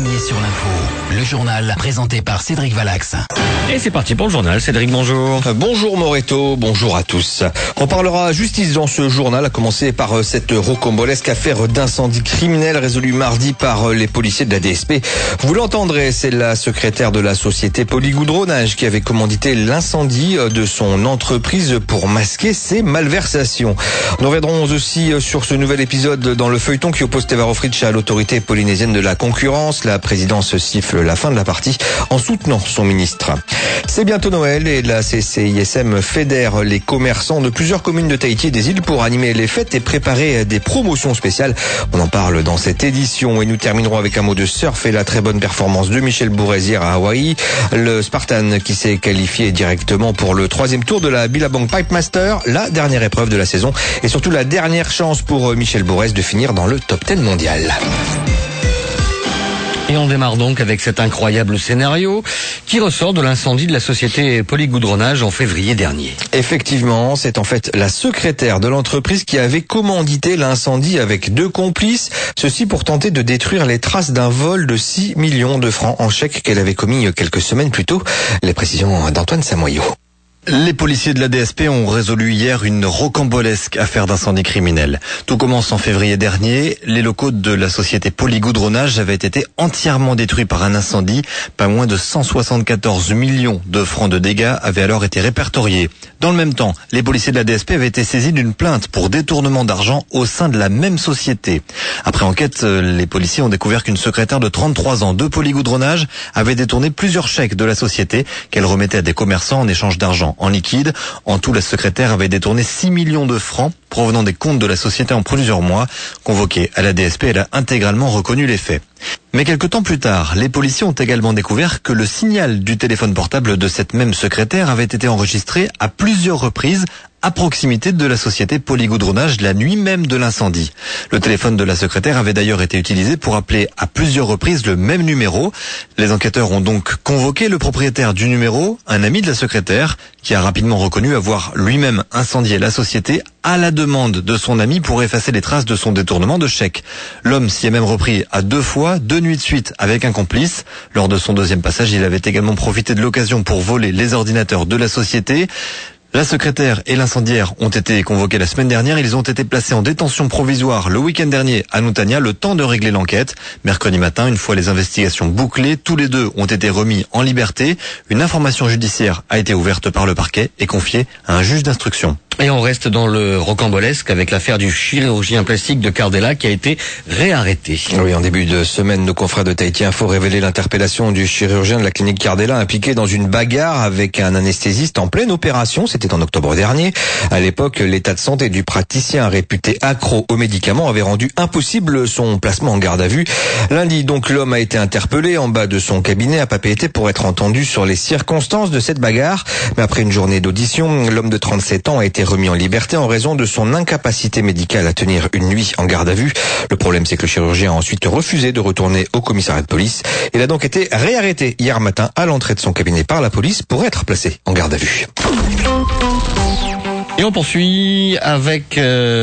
premier sur l'info, le journal présenté par Cédric Valax. Et c'est parti pour le journal. Cédric, bonjour. Bonjour Moreto, bonjour à tous. On parlera justice dans ce journal, à commencer par cette rocambolesque affaire d'incendie criminel résolue mardi par les policiers de la DSP. Vous l'entendrez, c'est la secrétaire de la société Polygoudronage qui avait commandité l'incendie de son entreprise pour masquer ses malversations. Nous reviendrons aussi sur ce nouvel épisode dans le feuilleton qui oppose Teva Rohfritsch à l'autorité polynésienne de la concurrence. La présidence siffle la fin de la partie en soutenant son ministre. C'est bientôt Noël et la CCISM fédère les commerçants de plusieurs communes de Tahiti et des îles pour animer les fêtes et préparer des promotions spéciales. On en parle dans cette édition et nous terminerons avec un mot de surf et la très bonne performance de Michel Bourrez hier à Hawaï. Le Spartan qui s'est qualifié directement pour le 3e tour de la Billabong Pipe Master, la dernière épreuve de la saison et surtout la dernière chance pour Michel Bourrez de finir dans le top 10 mondial. Et on démarre donc avec cet incroyable scénario qui ressort de l'incendie de la société Polygoudronage en février dernier. Effectivement, c'est en fait la secrétaire de l'entreprise qui avait commandité l'incendie avec 2 complices, ceci pour tenter de détruire les traces d'un vol de 6 millions de francs en chèque qu'elle avait commis quelques semaines plus tôt. Les précisions d'Antoine Samoyau. Les policiers de la DSP ont résolu hier une rocambolesque affaire d'incendie criminel. Tout commence en février dernier. Les locaux de la société Polygoudronage avaient été entièrement détruits par un incendie. Pas moins de 174 millions de francs de dégâts avaient alors été répertoriés. Dans le même temps, les policiers de la DSP avaient été saisis d'une plainte pour détournement d'argent au sein de la même société. Après enquête, les policiers ont découvert qu'une secrétaire de 33 ans de Polygoudronage avait détourné plusieurs chèques de la société qu'elle remettait à des commerçants en échange d'argent en liquide. En tout, la secrétaire avait détourné 6 millions de francs provenant des comptes de la société en plusieurs mois. Convoquée à la DSP, elle a intégralement reconnu les faits. Mais quelque temps plus tard, les policiers ont également découvert que le signal du téléphone portable de cette même secrétaire avait été enregistré à plusieurs reprises à proximité de la société Polygoudronage la nuit même de l'incendie. Le téléphone de la secrétaire avait d'ailleurs été utilisé pour appeler à plusieurs reprises le même numéro. Les enquêteurs ont donc convoqué le propriétaire du numéro, un ami de la secrétaire, qui a rapidement reconnu avoir lui-même incendié la société à la demande de son ami pour effacer les traces de son détournement de chèques. L'homme s'y est même repris à 2 fois, 2 nuits de suite avec un complice. Lors de son 2e passage, il avait également profité de l'occasion pour voler les ordinateurs de la société. La secrétaire et l'incendiaire ont été convoqués la semaine dernière. Ils ont été placés en détention provisoire le week-end dernier à Nutania, le temps de régler l'enquête. Mercredi matin, une fois les investigations bouclées, tous les 2 ont été remis en liberté. Une information judiciaire a été ouverte par le parquet et confiée à un juge d'instruction. Et on reste dans le rocambolesque avec l'affaire du chirurgien plastique de Cardella qui a été réarrêté. Oui, en début de semaine, nos confrères de Tahiti Info révélaient l'interpellation du chirurgien de la clinique Cardella impliqué dans une bagarre avec un anesthésiste en pleine opération. C'était en octobre dernier. À l'époque, l'état de santé du praticien réputé accro aux médicaments avait rendu impossible son placement en garde à vue. Lundi, donc, l'homme a été interpellé en bas de son cabinet à Papeete pour être entendu sur les circonstances de cette bagarre. Mais après une journée d'audition, l'homme de 37 ans a été remis en liberté en raison de son incapacité médicale à tenir une nuit en garde à vue. Le problème, c'est que le chirurgien a ensuite refusé de retourner au commissariat de police. Il a donc été réarrêté hier matin à l'entrée de son cabinet par la police pour être placé en garde à vue. Et on poursuit avec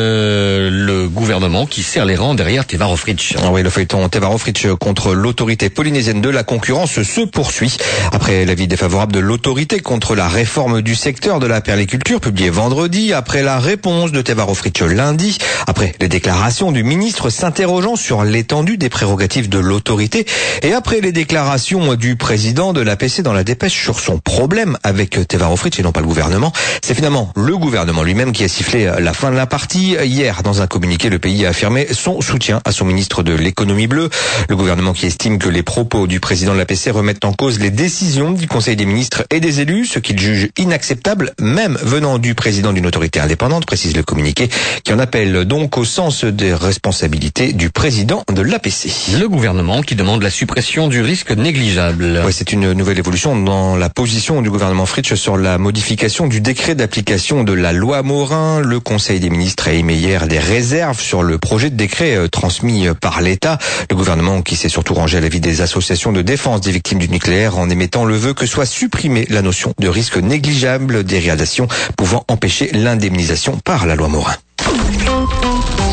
le gouvernement qui serre les rangs derrière Teva Rohfritsch. Oui, le feuilleton Teva Rohfritsch contre l'autorité polynésienne de la concurrence se poursuit. Après l'avis défavorable de l'autorité contre la réforme du secteur de la perliculture publié vendredi, après la réponse de Teva Rohfritsch lundi, après les déclarations du ministre s'interrogeant sur l'étendue des prérogatives de l'autorité et après les déclarations du président de l'APC dans la dépêche sur son problème avec Teva Rohfritsch et non pas le gouvernement, c'est finalement le gouvernement lui-même qui a sifflé la fin de la partie. Hier, dans un communiqué, le pays a affirmé son soutien à son ministre de l'économie bleue. Le gouvernement qui estime que les propos du président de l'APC remettent en cause les décisions du Conseil des ministres et des élus, ce qu'il juge inacceptable, même venant du président d'une autorité indépendante, précise le communiqué, qui en appelle donc au sens des responsabilités du président de l'APC. Le gouvernement qui demande la suppression du risque négligeable. Oui, c'est une nouvelle évolution dans la position du gouvernement Fritsch sur la modification du décret d'application de la loi Morin. Le Conseil des ministres a émis hier des réserves sur le projet de décret transmis par l'État. Le gouvernement qui s'est surtout rangé à l'avis des associations de défense des victimes du nucléaire en émettant le vœu que soit supprimée la notion de risque négligeable dégradation pouvant empêcher l'indemnisation par la loi Morin.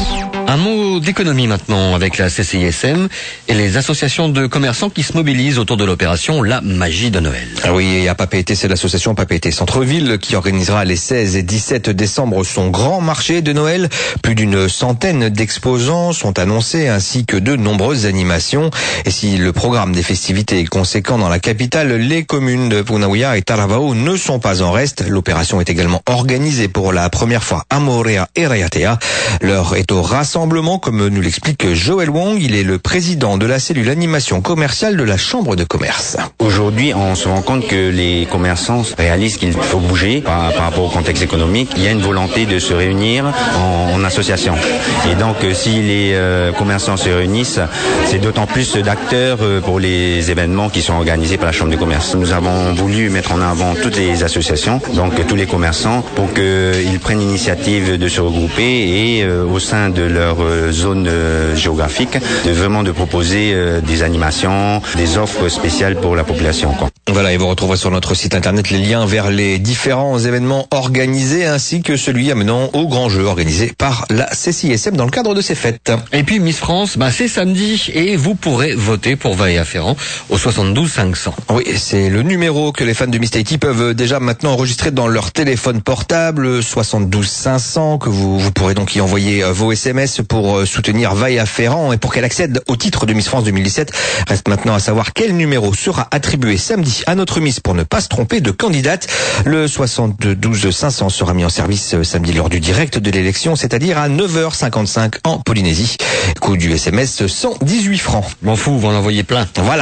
Un mot d'économie maintenant avec la CCISM et les associations de commerçants qui se mobilisent autour de l'opération La Magie de Noël. Ah oui, et à Papeete, c'est l'association Papeete Centre-Ville qui organisera les 16 et 17 décembre son grand marché de Noël. Plus d'une centaine d'exposants sont annoncés ainsi que de nombreuses animations. Et si le programme des festivités est conséquent dans la capitale, les communes de Punaouia et Taravao ne sont pas en reste. L'opération est également organisée pour la première fois à Morea et Raiatea. L'heure est au rassemblement, comme nous l'explique Joël Wong. Il est le président de la cellule animation commerciale de la Chambre de commerce. Aujourd'hui, on se rend compte que les commerçants réalisent qu'il faut bouger par rapport au contexte économique. Il y a une volonté de se réunir en association. Et donc, si les commerçants se réunissent, c'est d'autant plus d'acteurs pour les événements qui sont organisés par la Chambre de commerce. Nous avons voulu mettre en avant toutes les associations, donc tous les commerçants, pour qu'ils prennent l'initiative de se regrouper et au sein de leur zone géographique, de proposer des animations, des offres spéciales pour la population. Voilà, et vous retrouverez sur notre site internet les liens vers les différents événements organisés ainsi que celui amenant au grand jeu organisé par la CCISM dans le cadre de ces fêtes. Et puis Miss France, c'est samedi et vous pourrez voter pour Vaea Ferrand au 72 500. Oui, c'est le numéro que les fans de Miss Tahiti peuvent déjà maintenant enregistrer dans leur téléphone portable, 72 500, que vous pourrez donc y envoyer vos SMS pour soutenir Vaea Ferrand et pour qu'elle accède au titre de Miss France 2017. Reste maintenant à savoir quel numéro sera attribué samedi à notre Miss pour ne pas se tromper de candidate. Le 72 500 sera mis en service samedi lors du direct de l'élection, c'est-à-dire à 9h55 en Polynésie. Coût du SMS, 118 francs. M'en fous, vous en envoyez plein. Voilà.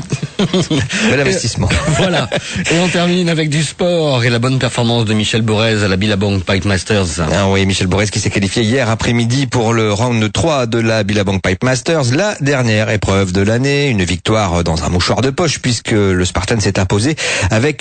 Bel investissement. Voilà. Et on termine avec du sport et la bonne performance de Michel Borez à la Billabong Pipe Masters. Ah oui, Michel Borez qui s'est qualifié hier après-midi pour le round 3 de la Billabong Pipe Masters, la dernière épreuve de l'année. Une victoire dans un mouchoir de poche puisque le Spartan s'est imposé avec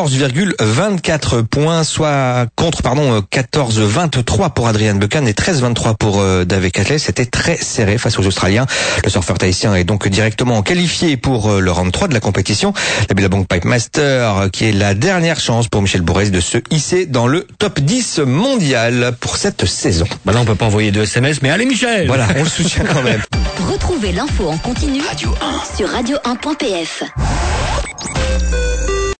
14,24 points, soit contre 14,23 pour Adrian Buchan et 13,23 pour David Catley. C'était très serré face aux Australiens. Le surfeur tahitien est donc directement qualifié pour le round 3 de la compétition. La Billabong Pipe Master qui est la dernière chance pour Michel Borez de se hisser dans le top 10 mondial pour cette saison. Là, on peut pas envoyer de SMS, mais allez Michel! Voilà, on le soutient quand même. Retrouvez l'info en continu sur radio1.pf.